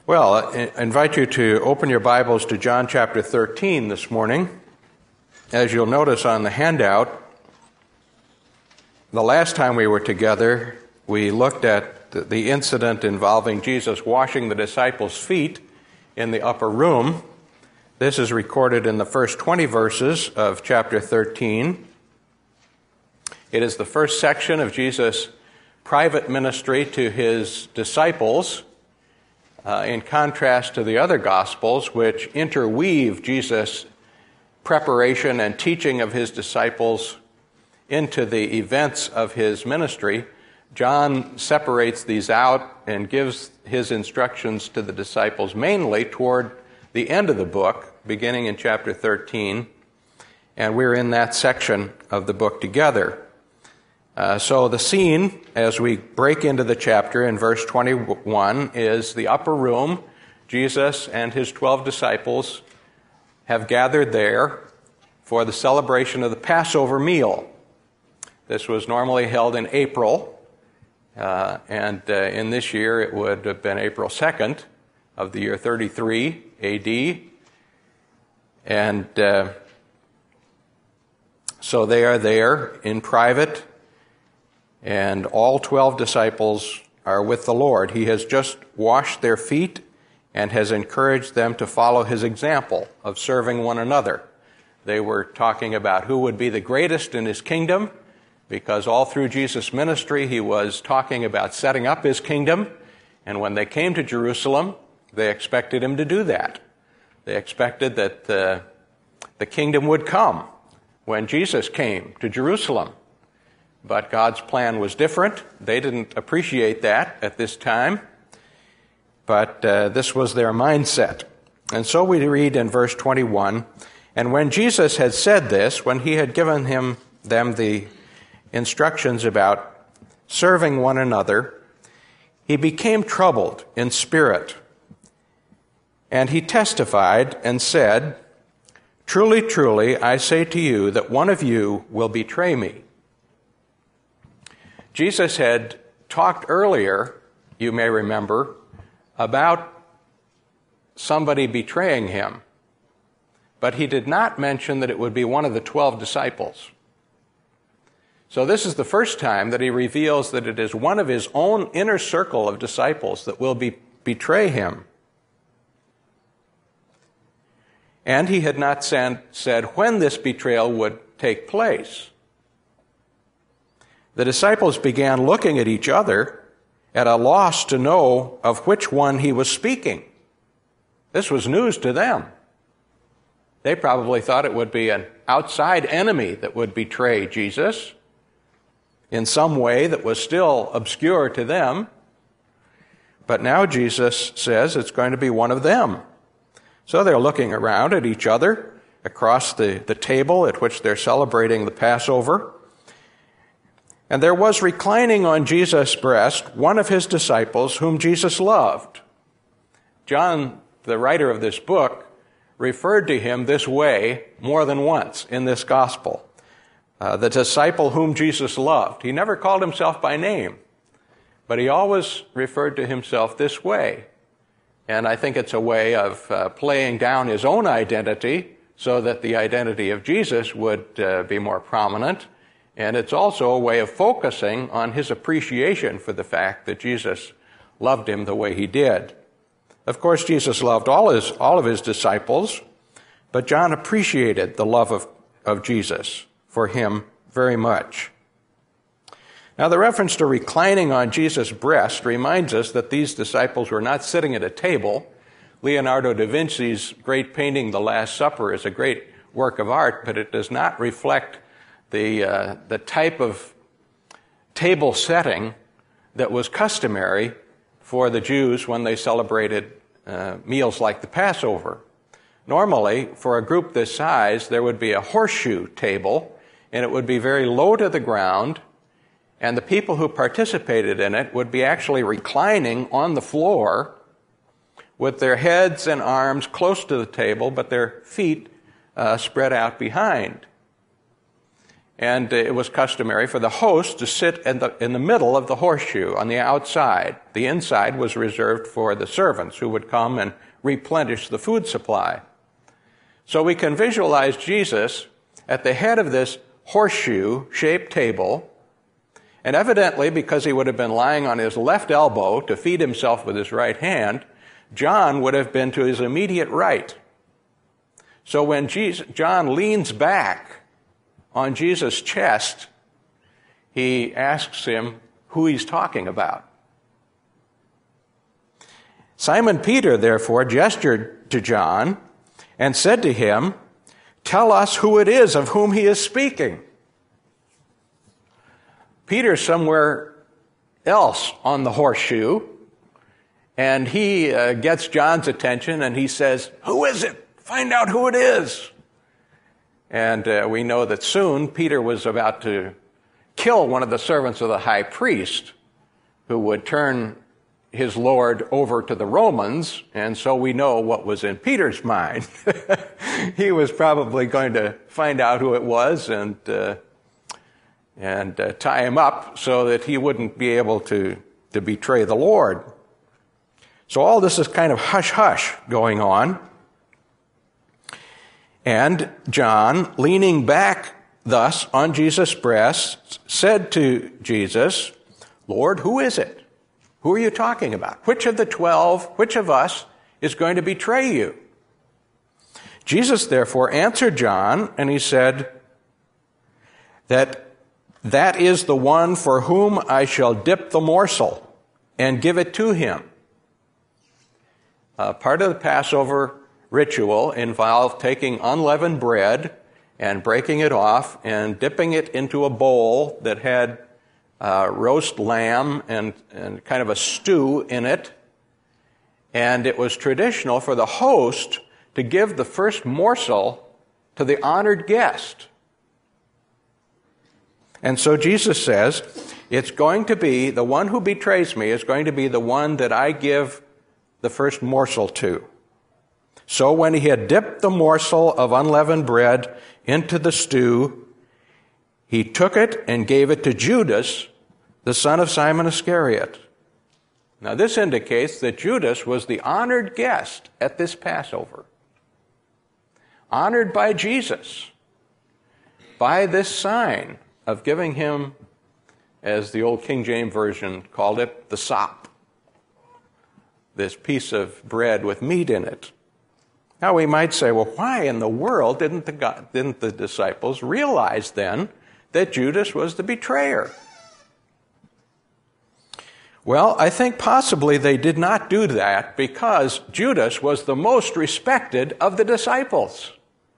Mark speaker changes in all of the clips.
Speaker 1: Well, I invite you to open your Bibles to John chapter 13 this morning. As you'll notice on the handout, the last time we were together, we looked at the incident involving Jesus washing the disciples' feet in the upper room. This is recorded in the first 20 verses of chapter 13. It is the first section of Jesus' private ministry to his disciples, in contrast to the other Gospels, which interweave Jesus' preparation and teaching of his disciples into the events of his ministry. John separates these out and gives his instructions to the disciples mainly toward the end of the book, beginning in chapter 13, and we're in that section of the book together. So the scene, as we break into the chapter in verse 21, is the upper room. Jesus and his 12 disciples have gathered there for the celebration of the Passover meal. This was normally held in April, and in this year it would have been April 2nd of the year 33 A.D. And so they are there in private, and all 12 disciples are with the Lord. He has just washed their feet and has encouraged them to follow his example of serving one another. They were talking about who would be the greatest in his kingdom, because all through Jesus' ministry he was talking about setting up his kingdom, and when they came to Jerusalem, they expected him to do that. They expected that the kingdom would come when Jesus came to Jerusalem. But God's plan was different. They didn't appreciate that at this time, but this was their mindset. And so we read in verse 21, "And when Jesus had said this, when he had given them the instructions about serving one another, he became troubled in spirit. And he testified and said, 'Truly, truly, I say to you that one of you will betray me.'" Jesus had talked earlier, you may remember, about somebody betraying him, but he did not mention that it would be one of the 12 disciples. So this is the first time that he reveals that it is one of his own inner circle of disciples that will betray him. And he had not said when this betrayal would take place. The disciples began looking at each other at a loss to know of which one he was speaking. This was news to them. They probably thought it would be an outside enemy that would betray Jesus in some way that was still obscure to them. But now Jesus says it's going to be one of them. So they're looking around at each other across the table at which they're celebrating the Passover. And there was reclining on Jesus' breast one of his disciples whom Jesus loved. John, the writer of this book, referred to him this way more than once in this gospel. The disciple whom Jesus loved. He never called himself by name, but he always referred to himself this way. And I think it's a way of playing down his own identity so that the identity of Jesus would be more prominent. And it's also a way of focusing on his appreciation for the fact that Jesus loved him the way he did. Of course, Jesus loved all of his disciples, but John appreciated the love of Jesus for him very much. Now, the reference to reclining on Jesus' breast reminds us that these disciples were not sitting at a table. Leonardo da Vinci's great painting, The Last Supper, is a great work of art, but it does not reflect the type of table setting that was customary for the Jews when they celebrated meals like the Passover. Normally, for a group this size, there would be a horseshoe table, and it would be very low to the ground, and the people who participated in it would be actually reclining on the floor with their heads and arms close to the table, but their feet spread out behind. And it was customary for the host to sit in the middle of the horseshoe on the outside. The inside was reserved for the servants who would come and replenish the food supply. So we can visualize Jesus at the head of this horseshoe-shaped table, and evidently, because he would have been lying on his left elbow to feed himself with his right hand, John would have been to his immediate right. So when John leans back on Jesus' chest, he asks him who he's talking about. Simon Peter, therefore, gestured to John and said to him, "Tell us who it is of whom he is speaking." Peter's somewhere else on the horseshoe, and he gets John's attention and he says, "Who is it? Find out who it is." And we know that soon Peter was about to kill one of the servants of the high priest, who would turn his Lord over to the Romans, and so we know what was in Peter's mind. He was probably going to find out who it was and tie him up so that he wouldn't be able to betray the Lord. So all this is kind of hush-hush going on. And John, leaning back thus on Jesus' breast, said to Jesus, "Lord, who is it? Who are you talking about? Which of the 12, which of us is going to betray you?" Jesus therefore answered John, and he said, that is the one for whom I shall dip the morsel and give it to him. Part of the Passover ritual involved taking unleavened bread and breaking it off and dipping it into a bowl that had roast lamb and kind of a stew in it. And it was traditional for the host to give the first morsel to the honored guest. And so Jesus says, it's going to be, the one who betrays me is going to be the one that I give the first morsel to. So when he had dipped the morsel of unleavened bread into the stew, he took it and gave it to Judas, the son of Simon Iscariot. Now this indicates that Judas was the honored guest at this Passover. Honored by Jesus by this sign of giving him, as the old King James Version called it, the sop, this piece of bread with meat in it. Now we might say, well, why in the world didn't the disciples realize then that Judas was the betrayer? Well, I think possibly they did not do that because Judas was the most respected of the disciples.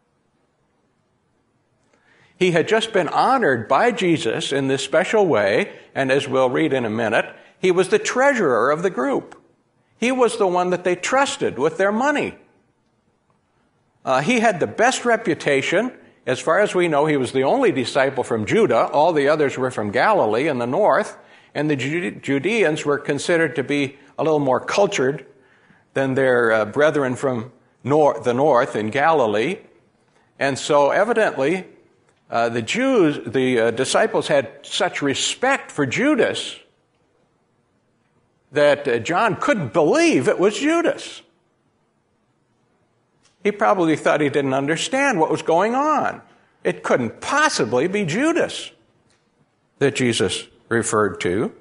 Speaker 1: He had just been honored by Jesus in this special way, and as we'll read in a minute, he was the treasurer of the group. He was the one that they trusted with their money. He had the best reputation. As far as we know, he was the only disciple from Judah. All the others were from Galilee in the north, and the Judeans were considered to be a little more cultured than their brethren from the north in Galilee. And so evidently, the disciples had such respect for Judas that John couldn't believe it was Judas. He probably thought he didn't understand what was going on. It couldn't possibly be Judas that Jesus referred to.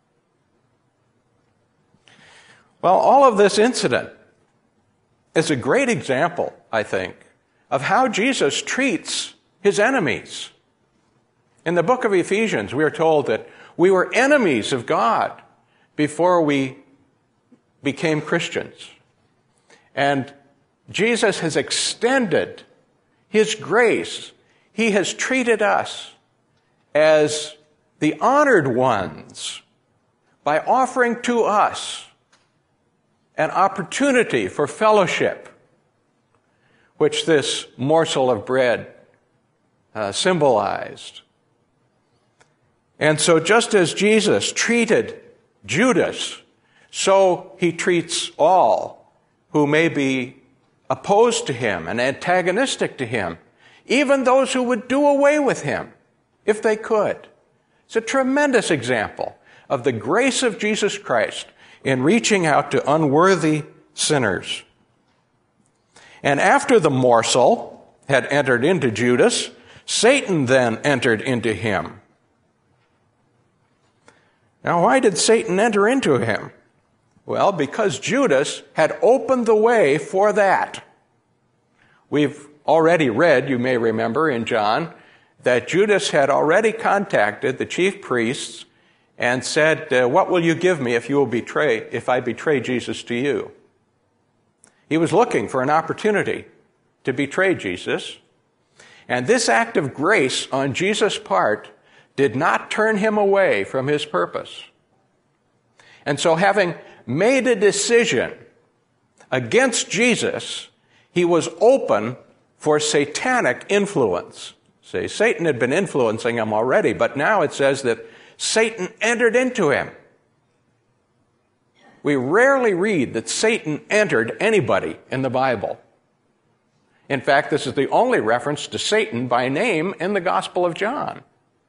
Speaker 1: Well, all of this incident is a great example, I think, of how Jesus treats his enemies. In the book of Ephesians, we are told that we were enemies of God before we became Christians. And Jesus has extended his grace. He has treated us as the honored ones by offering to us an opportunity for fellowship, which this morsel of bread symbolized. And so just as Jesus treated Judas, so he treats all who may be opposed to him and antagonistic to him, even those who would do away with him if they could. It's a tremendous example of the grace of Jesus Christ in reaching out to unworthy sinners. And after the morsel had entered into Judas, Satan then entered into him. Now, why did Satan enter into him? Well, because Judas had opened the way for that. We've already read, you may remember in John, that Judas had already contacted the chief priests and said, what will you give me if I betray Jesus to you? He was looking for an opportunity to betray Jesus. And this act of grace on Jesus' part did not turn him away from his purpose. And so having made a decision against Jesus, he was open for satanic influence. See, Satan had been influencing him already, but now it says that Satan entered into him. We rarely read that Satan entered anybody in the Bible. In fact, this is the only reference to Satan by name in the Gospel of John.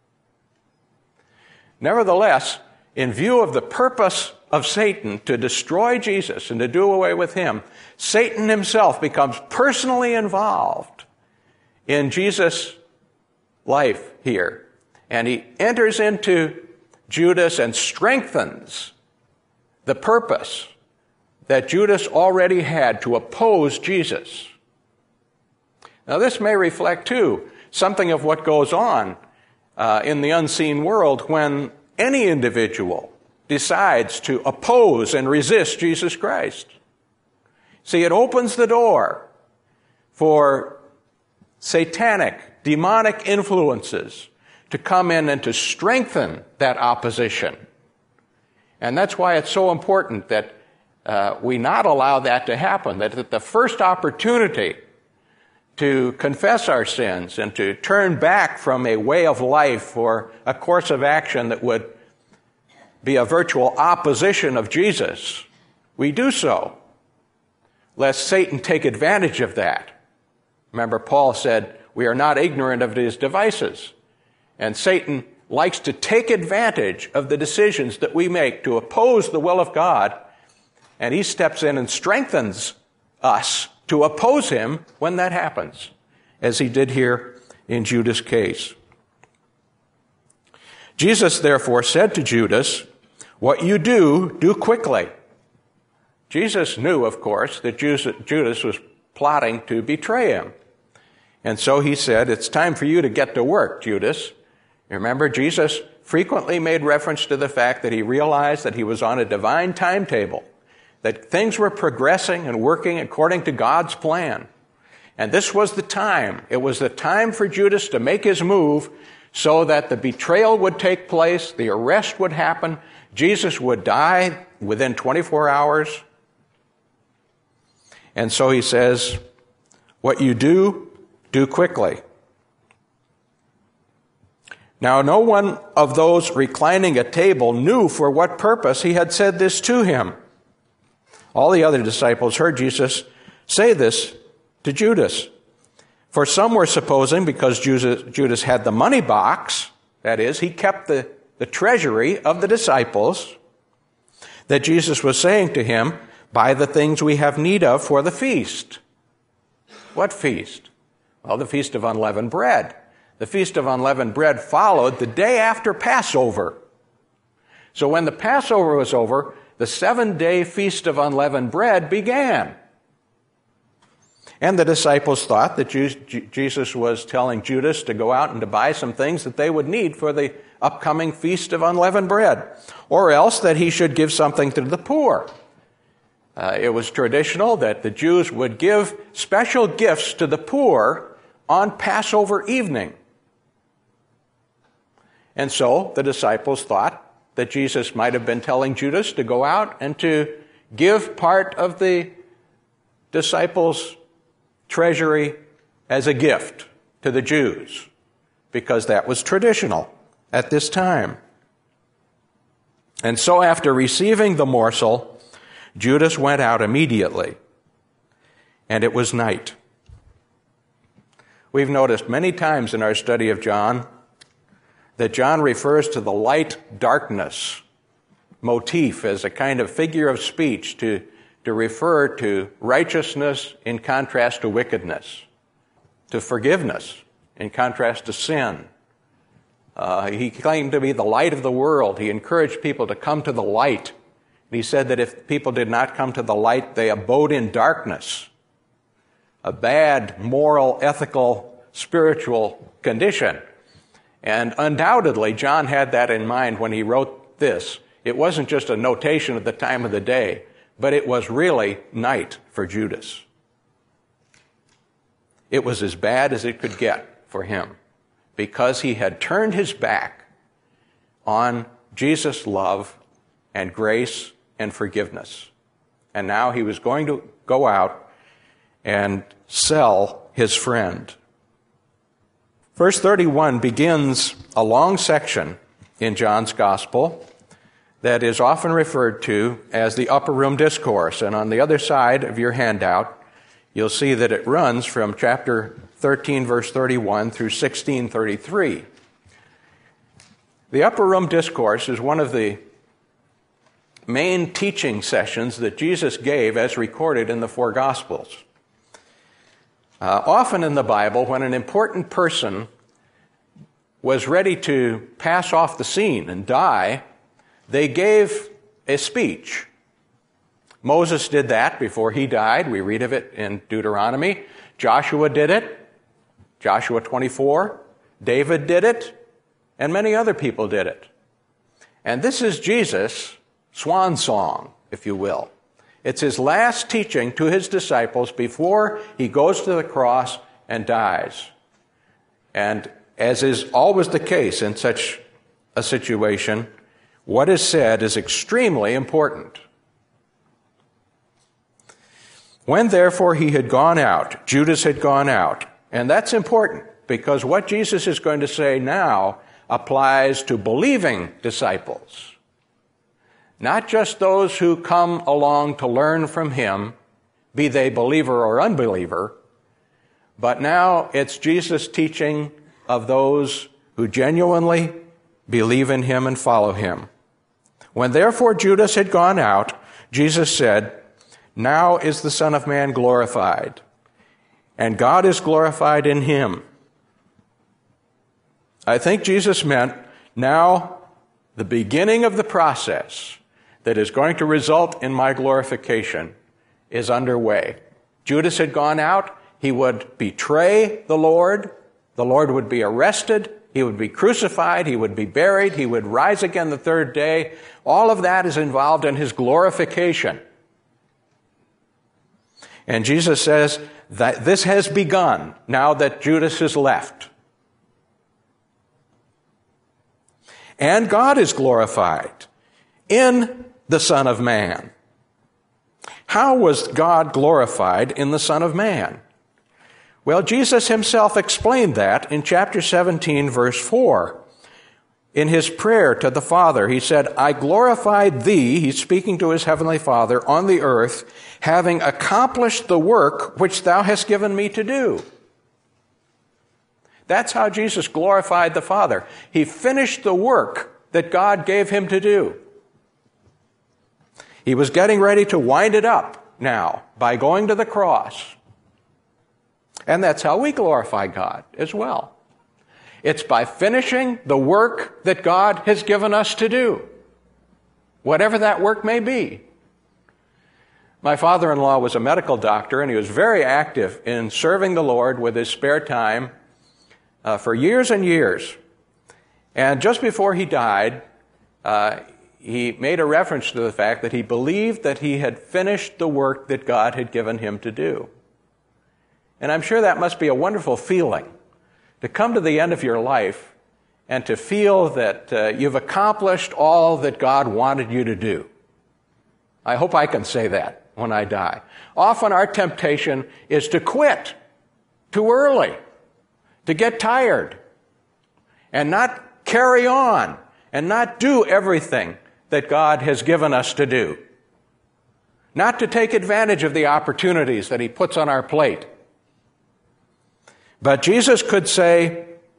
Speaker 1: Nevertheless, in view of the purpose of Satan to destroy Jesus and to do away with him, Satan himself becomes personally involved in Jesus' life here. And he enters into Judas and strengthens the purpose that Judas already had to oppose Jesus. Now, this may reflect, too, something of what goes on in the unseen world when any individual decides to oppose and resist Jesus Christ. See, it opens the door for satanic, demonic influences to come in and to strengthen that opposition. And that's why it's so important that we not allow that to happen, that at the first opportunity to confess our sins and to turn back from a way of life or a course of action that would be a virtual opposition of Jesus, we do so, lest Satan take advantage of that. Remember, Paul said, we are not ignorant of his devices. And Satan likes to take advantage of the decisions that we make to oppose the will of God, and he steps in and strengthens us to oppose him when that happens, as he did here in Judas' case. Jesus therefore said to Judas, what you do, do quickly. Jesus knew, of course, that Judas was plotting to betray him. And so he said, it's time for you to get to work, Judas. Remember, Jesus frequently made reference to the fact that he realized that he was on a divine timetable, that things were progressing and working according to God's plan. And this was the time. It was the time for Judas to make his move so that the betrayal would take place, the arrest would happen, Jesus would die within 24 hours. And so he says, what you do, do quickly. Now, no one of those reclining at table knew for what purpose he had said this to him. All the other disciples heard Jesus say this to Judas. For some were supposing, because Judas had the money box, that is, he kept the treasury of the disciples, that Jesus was saying to him, buy the things we have need of for the feast. What feast? Well, the Feast of Unleavened Bread. The Feast of Unleavened Bread followed the day after Passover. So when the Passover was over, the 7-day Feast of Unleavened Bread began. And the disciples thought that Jesus was telling Judas to go out and to buy some things that they would need for the upcoming Feast of Unleavened Bread, or else that he should give something to the poor. It was traditional that the Jews would give special gifts to the poor on Passover evening. And so the disciples thought that Jesus might have been telling Judas to go out and to give part of the disciples' treasury as a gift to the Jews, because that was traditional at this time. And so after receiving the morsel, Judas went out immediately, and it was night. We've noticed many times in our study of John that John refers to the light-darkness motif as a kind of figure of speech to refer to righteousness in contrast to wickedness, to forgiveness in contrast to sin. He claimed to be the light of the world. He encouraged people to come to the light. And he said that if people did not come to the light, they abode in darkness, a bad moral, ethical, spiritual condition. And undoubtedly, John had that in mind when he wrote this. It wasn't just a notation of the time of the day, but it was really night for Judas. It was as bad as it could get for him because he had turned his back on Jesus' love and grace and forgiveness. And now he was going to go out and sell his friend. Verse 31 begins a long section in John's Gospel that is often referred to as the Upper Room Discourse. And on the other side of your handout, you'll see that it runs from chapter 13, verse 31 through 16:33. The Upper Room Discourse is one of the main teaching sessions that Jesus gave as recorded in the four Gospels. Often in the Bible, when an important person was ready to pass off the scene and die, they gave a speech. Moses did that before he died. We read of it in Deuteronomy. Joshua did it, Joshua 24. David did it, and many other people did it. And this is Jesus' swan song, if you will. It's his last teaching to his disciples before he goes to the cross and dies. And as is always the case in such a situation, what is said is extremely important. When therefore he had gone out, Judas had gone out, and that's important because what Jesus is going to say now applies to believing disciples. Not just those who come along to learn from him, be they believer or unbeliever, but now it's Jesus' teaching of those who genuinely believe in him and follow him. When therefore Judas had gone out, Jesus said, "Now is the Son of Man glorified, and God is glorified in him." I think Jesus meant now the beginning of the process that is going to result in my glorification is underway. Judas had gone out. He would betray the Lord. The Lord would be arrested. He would be crucified. He would be buried. He would rise again the third day. All of that is involved in his glorification. And Jesus says that this has begun now that Judas has left. And God is glorified in the Son of Man. How was God glorified in the Son of Man? Well, Jesus himself explained that in chapter 17, verse 4. In his prayer to the Father, he said, "I glorified thee," he's speaking to his heavenly Father, "on the earth, having accomplished the work which thou hast given me to do." That's how Jesus glorified the Father. He finished the work that God gave him to do. He was getting ready to wind it up now by going to the cross. And that's how we glorify God as well. It's by finishing the work that God has given us to do, whatever that work may be. My father-in-law was a medical doctor, and he was very active in serving the Lord with his spare time for years and years. And just before he died, he made a reference to the fact that he believed that he had finished the work that God had given him to do. And I'm sure that must be a wonderful feeling, to come to the end of your life and to feel that you've accomplished all that God wanted you to do. I hope I can say that when I die. Often our temptation is to quit too early, to get tired, and not carry on, and not do everything that God has given us to do. Not to take advantage of the opportunities that he puts on our plate. But Jesus could say,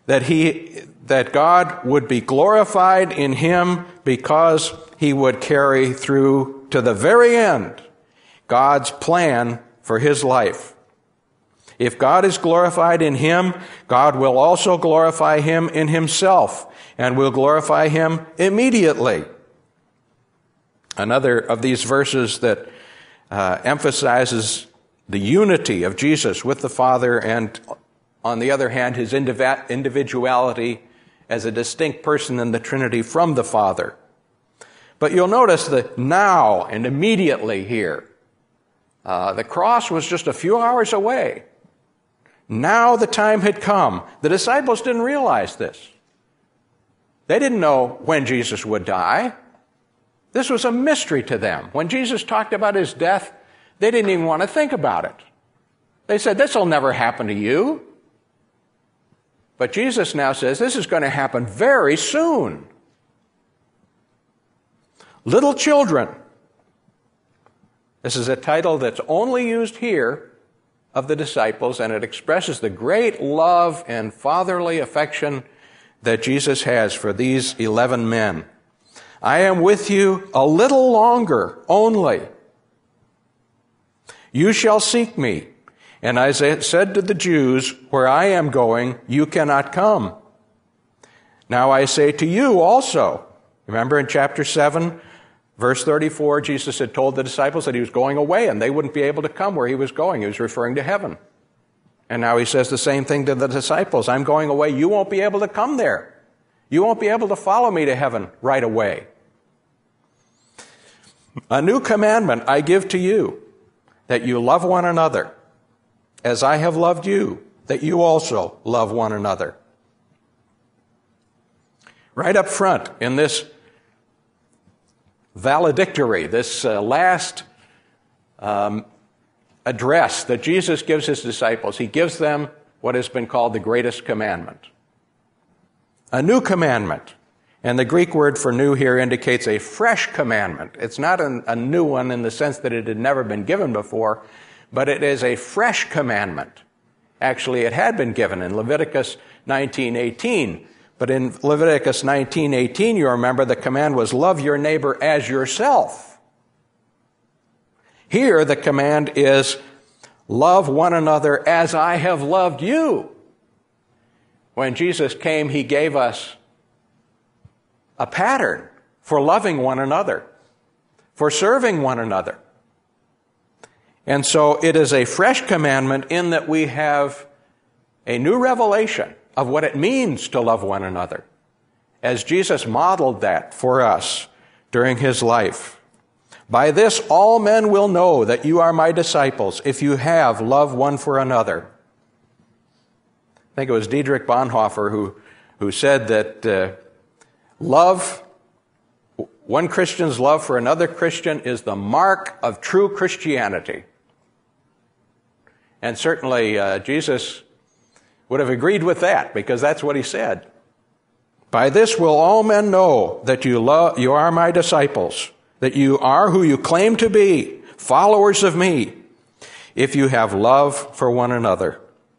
Speaker 1: that God would be glorified in him because he would carry through to the very end God's plan for his life. If God is glorified in him, God will also glorify him in himself and will glorify him immediately. Another of these verses that emphasizes the unity of Jesus with the Father and, on the other hand, his individuality as a distinct person in the Trinity from the Father. But you'll notice the now and immediately here. The cross was just a few hours away. Now the time had come. The disciples didn't realize this. They didn't know when Jesus would die. This was a mystery to them. When Jesus talked about his death, they didn't even want to think about it. They said, this will never happen to you. But Jesus now says, this is going to happen very soon. Little children. This is a title that's only used here of the disciples, and it expresses the great love and fatherly affection that Jesus has for these 11 men. I am with you a little longer only. You shall seek me. And I said to the Jews, where I am going, you cannot come. Now I say to you also. Remember in chapter 7, verse 34, Jesus had told the disciples that he was going away and they wouldn't be able to come where he was going. He was referring to heaven. And now he says the same thing to the disciples. I'm going away. You won't be able to come there. You won't be able to follow me to heaven right away. A new commandment I give to you, that you love one another, as I have loved you, that you also love one another. Right up front in this valedictory, this last address that Jesus gives his disciples, he gives them what has been called the greatest commandment. A new commandment. And the Greek word for new here indicates a fresh commandment. It's not a new one in the sense that it had never been given before, but it is a fresh commandment. Actually, it had been given in Leviticus 19:18. But in Leviticus 19:18, you remember the command was love your neighbor as yourself. Here, the command is love one another as I have loved you. When Jesus came, he gave us a pattern for loving one another, for serving one another. And so it is a fresh commandment in that we have a new revelation of what it means to love one another, as Jesus modeled that for us during his life. By this all men will know that you are my disciples, if you have love one for another. I think it was Dietrich Bonhoeffer who said that one Christian's love for another Christian is the mark of true Christianity. And certainly Jesus would have agreed with that, because that's what he said. By this will all men know that you are my disciples, that you are who you claim to be, followers of me, if you have love for one another.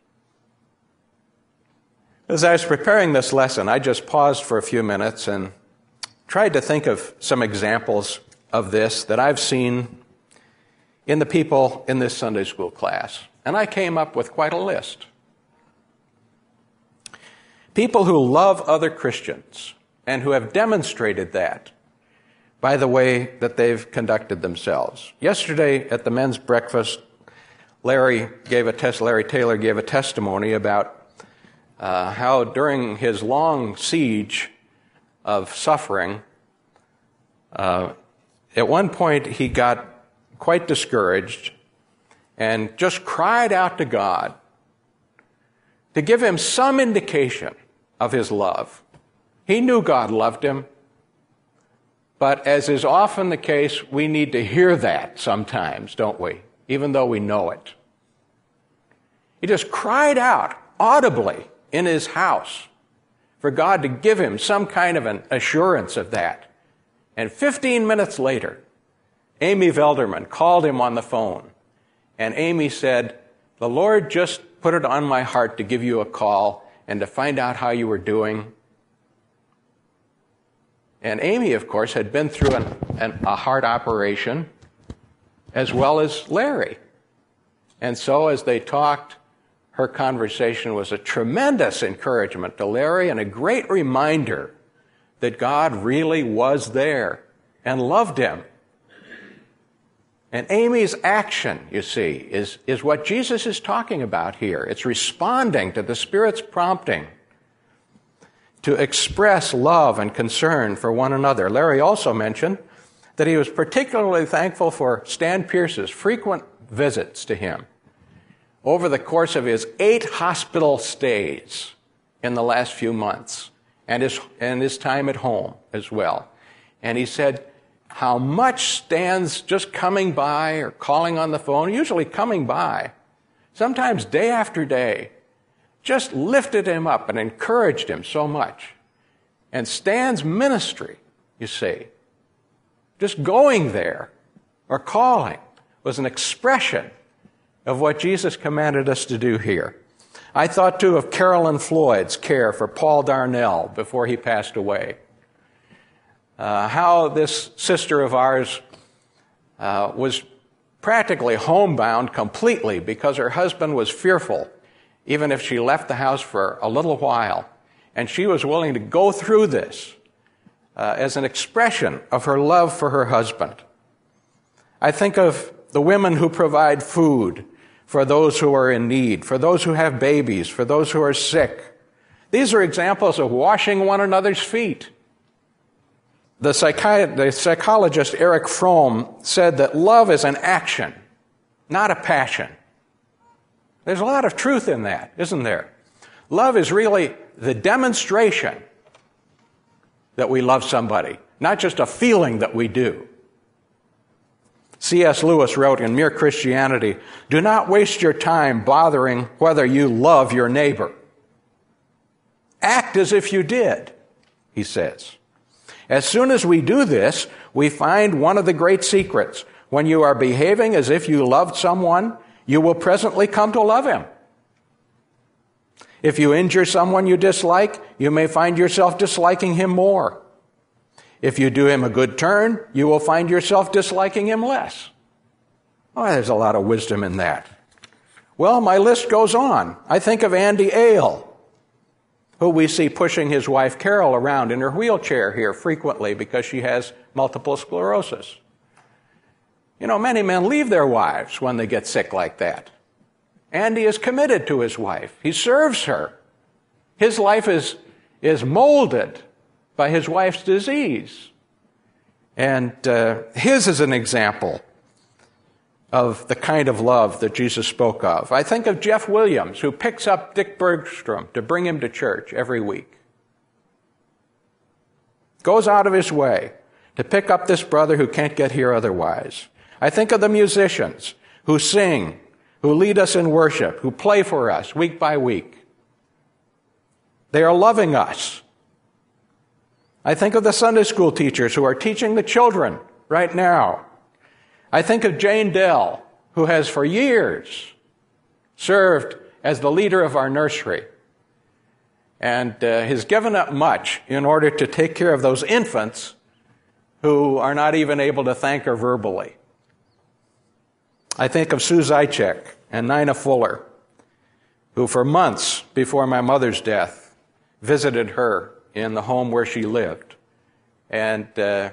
Speaker 1: As I was preparing this lesson, I just paused for a few minutes and tried to think of some examples of this that I've seen in the people in this Sunday school class. And I came up with quite a list. People who love other Christians and who have demonstrated that by the way that they've conducted themselves. Yesterday at the men's breakfast, Larry Taylor gave a testimony about how during his long siege of suffering, at one point he got quite discouraged and just cried out to God to give him some indication of his love. He knew God loved him, but as is often the case, we need to hear that sometimes, don't we? Even though we know it. He just cried out audibly in his house for God to give him some kind of an assurance of that. And 15 minutes later, Amy Velderman called him on the phone, and Amy said, the Lord just put it on my heart to give you a call and to find out how you were doing. And Amy, of course, had been through a heart operation, as well as Larry. And so as they talked, her conversation was a tremendous encouragement to Larry and a great reminder that God really was there and loved him. And Amy's action, you see, is what Jesus is talking about here. It's responding to the Spirit's prompting to express love and concern for one another. Larry also mentioned that he was particularly thankful for Stan Pierce's frequent visits to him over the course of his 8 hospital stays in the last few months, and his time at home as well. And he said how much Stan's just coming by or calling on the phone, usually coming by, sometimes day after day, just lifted him up and encouraged him so much. And Stan's ministry, you see, just going there or calling was an expression of what Jesus commanded us to do here. I thought, too, of Carolyn Floyd's care for Paul Darnell before he passed away. How this sister of ours was practically homebound completely because her husband was fearful, even if she left the house for a little while. And she was willing to go through this as an expression of her love for her husband. I think of the women who provide food for those who are in need, for those who have babies, for those who are sick. These are examples of washing one another's feet. The psychologist Eric Fromm said that love is an action, not a passion. There's a lot of truth in that, isn't there? Love is really the demonstration that we love somebody, not just a feeling that we do. C.S. Lewis wrote in Mere Christianity, "Do not waste your time bothering whether you love your neighbor. Act as if you did," he says. As soon as we do this, we find one of the great secrets. When you are behaving as if you loved someone, you will presently come to love him. If you injure someone you dislike, you may find yourself disliking him more. If you do him a good turn, you will find yourself disliking him less. Oh, there's a lot of wisdom in that. Well, my list goes on. I think of Andy Ale, who we see pushing his wife Carol around in her wheelchair here frequently because she has multiple sclerosis. You know, many men leave their wives when they get sick like that. Andy is committed to his wife. He serves her. His life is molded by his wife's disease. And his is an example of the kind of love that Jesus spoke of. I think of Jeff Williams, who picks up Dick Bergstrom to bring him to church every week. Goes out of his way to pick up this brother who can't get here otherwise. I think of the musicians who sing, who lead us in worship, who play for us week by week. They are loving us. I think of the Sunday school teachers who are teaching the children right now. I think of Jane Dell, who has for years served as the leader of our nursery and has given up much in order to take care of those infants who are not even able to thank her verbally. I think of Sue Zychek and Nina Fuller, who for months before my mother's death visited her in the home where she lived. And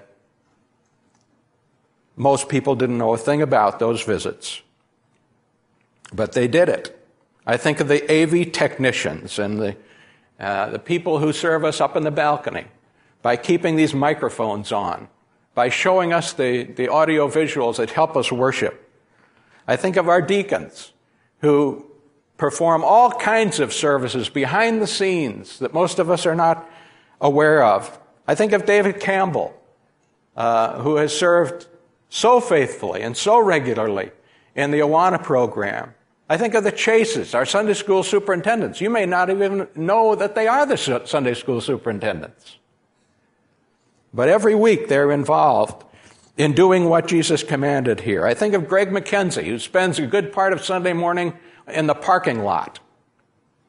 Speaker 1: most people didn't know a thing about those visits. But they did it. I think of the AV technicians and the people who serve us up in the balcony by keeping these microphones on, by showing us the audio visuals that help us worship. I think of our deacons who perform all kinds of services behind the scenes that most of us are not aware of. I think of David Campbell, who has served so faithfully and so regularly in the Awana program. I think of the Chases, our Sunday school superintendents. You may not even know that they are the Sunday school superintendents. But every week they're involved in doing what Jesus commanded here. I think of Greg McKenzie, who spends a good part of Sunday morning in the parking lot,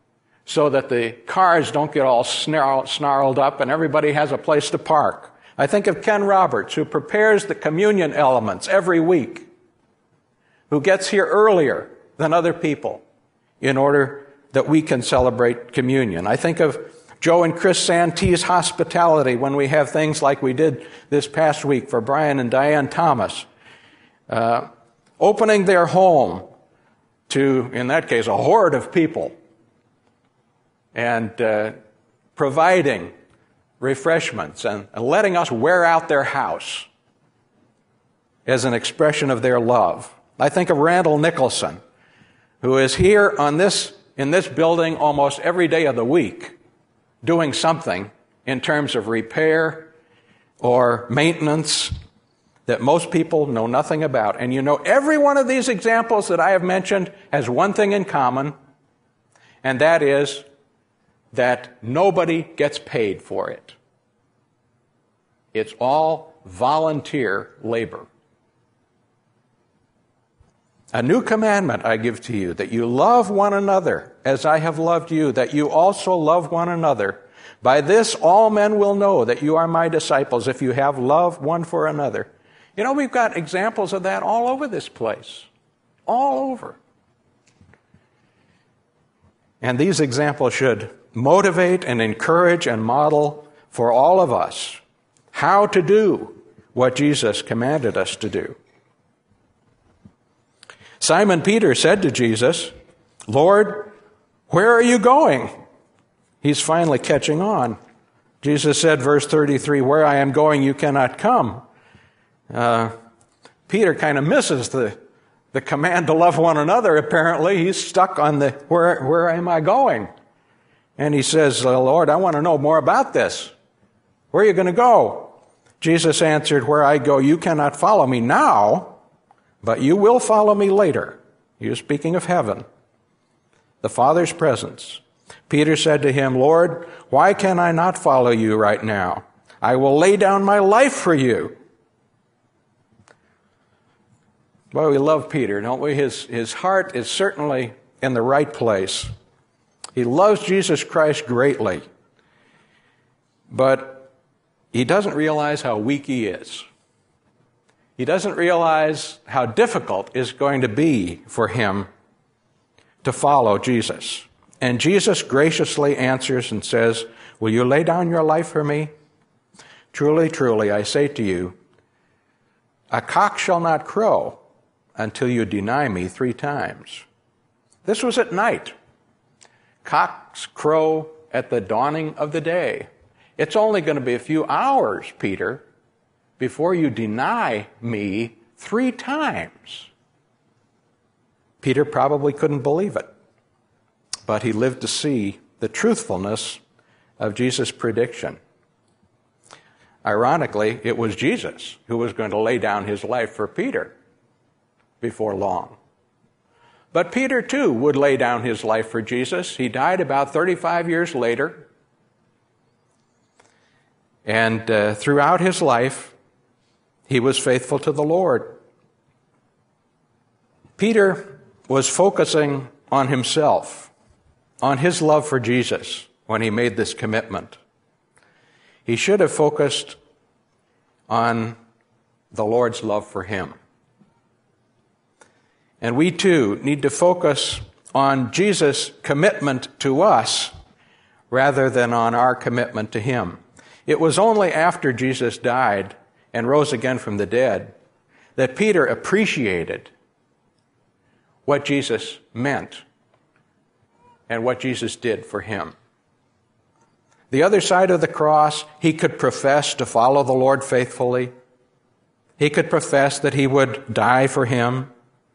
Speaker 1: so that the cars don't get all snarled up and everybody has a place to park. I think of Ken Roberts, who prepares the communion elements every week, who gets here earlier than other people in order that we can celebrate communion. I think of Joe and Chris Santee's hospitality when we have things like we did this past week for Brian and Diane Thomas, opening their home to, in that case, a horde of people, and providing refreshments and letting us wear out their house as an expression of their love. I think of Randall Nicholson, who is here in this building almost every day of the week, doing something in terms of repair or maintenance that most people know nothing about. And you know, every one of these examples that I have mentioned has one thing in common, and that is that nobody gets paid for it. It's all volunteer labor. A new commandment I give to you, that you love one another as I have loved you, that you also love one another. By this all men will know that you are my disciples, if you have love one for another. You know, we've got examples of that all over this place. All over. And these examples should motivate and encourage and model for all of us how to do what Jesus commanded us to do. Simon Peter said to Jesus, "Lord, where are you going?" He's finally catching on. Jesus said, verse 33, "Where I am going, you cannot come." Peter kind of misses the command to love one another, apparently. He's stuck on the, where am I going? And he says, "Lord, I want to know more about this. Where are you going to go?" Jesus answered, "Where I go, you cannot follow me now, but you will follow me later." He was speaking of heaven, the Father's presence. Peter said to him, "Lord, why can I not follow you right now? I will lay down my life for you." Well, we love Peter, don't we? His heart is certainly in the right place. He loves Jesus Christ greatly, but he doesn't realize how weak he is. He doesn't realize how difficult it's going to be for him to follow Jesus. And Jesus graciously answers and says, "Will you lay down your life for me? Truly, truly, I say to you, a cock shall not crow until you deny me 3 times. This was at night. Cocks crow at the dawning of the day. It's only going to be a few hours, Peter, before you deny me 3 times. Peter probably couldn't believe it, but he lived to see the truthfulness of Jesus' prediction. Ironically, it was Jesus who was going to lay down his life for Peter before long. But Peter, too, would lay down his life for Jesus. He died about 35 years later. And throughout his life, he was faithful to the Lord. Peter was focusing on himself, on his love for Jesus when he made this commitment. He should have focused on the Lord's love for him. And we too need to focus on Jesus' commitment to us rather than on our commitment to him. It was only after Jesus died and rose again from the dead that Peter appreciated what Jesus meant and what Jesus did for him. The other side of the cross, he could profess to follow the Lord faithfully. He could profess that he would die for him.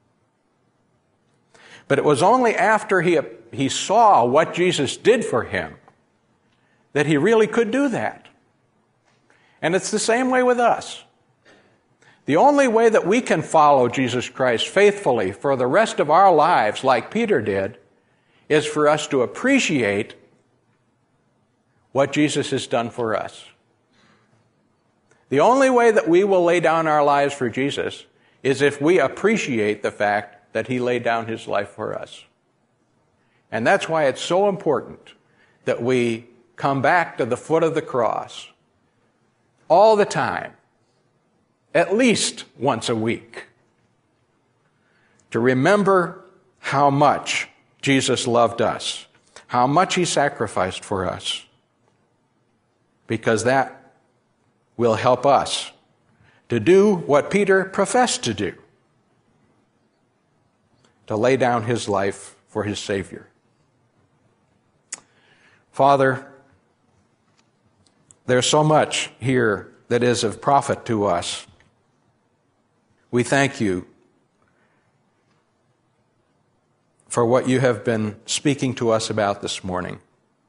Speaker 1: But it was only after he saw what Jesus did for him that he really could do that. And it's the same way with us. The only way that we can follow Jesus Christ faithfully for the rest of our lives, like Peter did, is for us to appreciate what Jesus has done for us. The only way that we will lay down our lives for Jesus is if we appreciate the fact that he laid down his life for us. And that's why it's so important that we come back to the foot of the cross all the time, at least once a week, to remember how much Jesus loved us, how much he sacrificed for us, because that will help us to do what Peter professed to do, to lay down his life for his Savior. Father, there's so much here that is of profit to us. We thank you for what you have been speaking to us about this morning.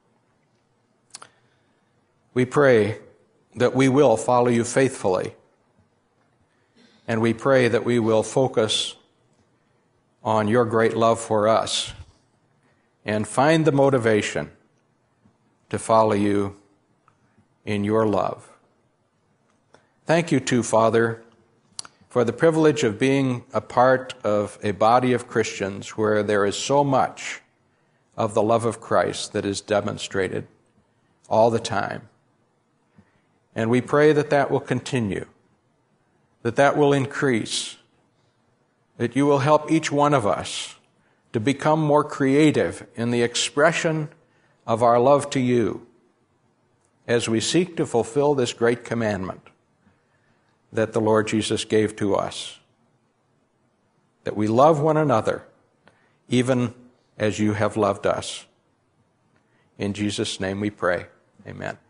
Speaker 1: We pray that we will follow you faithfully, and we pray that we will focus on your great love for us and find the motivation to follow you in your love. Thank you too, Father, for the privilege of being a part of a body of Christians where there is so much of the love of Christ that is demonstrated all the time. And we pray that that will continue, that that will increase, that you will help each one of us to become more creative in the expression of our love to you as we seek to fulfill this great commandment that the Lord Jesus gave to us, that we love one another even as you have loved us. In Jesus' name we pray. Amen.